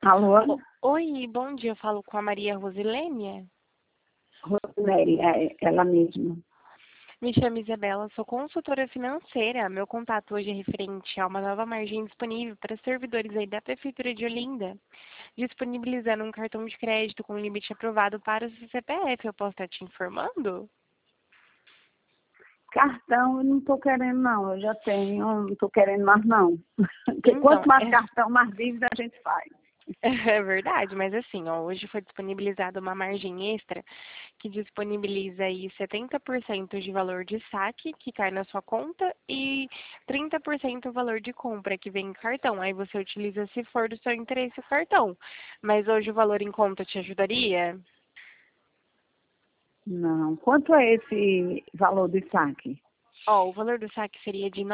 Alô? Oi, bom dia. Eu falo com a Maria Rosilênia. Rosemary, ela mesma. Me chamo Isabela, sou consultora financeira. Meu contato hoje é referente a uma nova margem disponível para servidores aí da Prefeitura de Olinda, disponibilizando um cartão de crédito com limite aprovado para o seu CPF. Eu posso estar te informando? Cartão eu não estou querendo, não. Eu já tenho, não estou querendo mais, não. Porque Então, quanto mais cartão, mais dívida a gente faz. é verdade, mas assim, ó, hoje foi disponibilizada uma margem extra que disponibiliza aí 70% de valor de saque que cai na sua conta e 30% o valor de compra que vem em cartão. Aí você utiliza se for do seu interesse o cartão. Mas hoje o valor em conta te ajudaria? Não. Quanto é esse valor de saque? Ó, o valor do saque seria de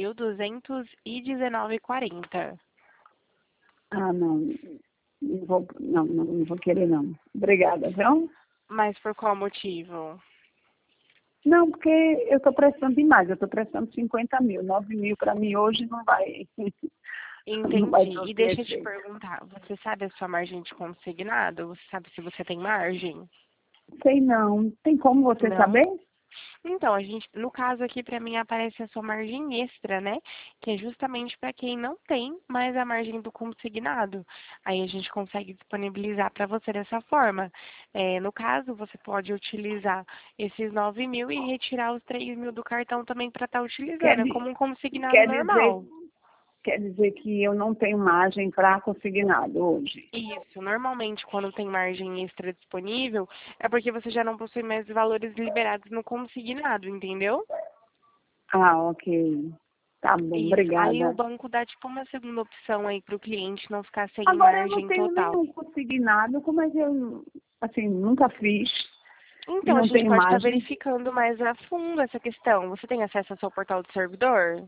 9.219,40. Ah, não. Não vou querer, não. Obrigada, viu? Mas por qual motivo? Não, porque eu estou prestando demais. Eu estou prestando 50 mil. 9 mil para mim hoje não vai, não vai Entendi. E surtir deixa eu te efeito. perguntar, você sabe a sua margem de consignado? Você sabe se você tem margem? Sei não. Tem como você Não? saber? Então, no caso aqui, para mim aparece a sua margem extra, né? Que é justamente para quem não tem mais a margem do consignado. Aí a gente consegue disponibilizar para você dessa forma. No caso, você pode utilizar esses 9.000 e retirar os 3.000 do cartão também para estar Quer, utilizando. É como di- um consignado quer dizer normal. Quer dizer que eu não tenho margem para consignado hoje. Isso, normalmente quando tem margem extra disponível, é porque você já não possui mais valores liberados no consignado, entendeu? Ah, ok. Tá bom, Isso. Aí o obrigada. banco dá tipo uma segunda opção aí para o cliente não ficar sem Agora eu não margem tenho total. nenhum consignado, como é que eu, assim, nunca fiz e Então a não gente tenho pode estar margem. verificando mais a fundo essa questão. Você tem acesso ao seu portal do servidor?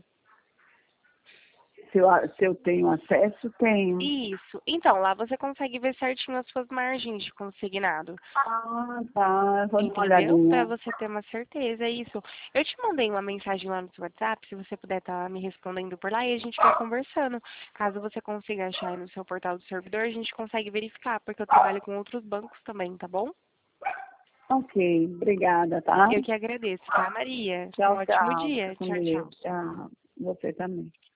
Se eu tenho acesso, tenho. Isso. Então, lá você consegue ver certinho as suas margens de consignado. Ah, tá. Vou dar uma Entendeu? Para olhadinha. você ter uma certeza, é isso. Eu te mandei uma mensagem lá no seu WhatsApp, se você puder estar me respondendo por lá e a gente vai conversando. Caso você consiga achar aí no seu portal do servidor, a gente consegue verificar, porque eu trabalho com outros bancos também, tá bom? Ok, obrigada, tá? Eu que agradeço, tá, Maria? Um Tchau, ótimo tchau. Fica dia. com Tchau, tchau. Deus. Tchau. Você também.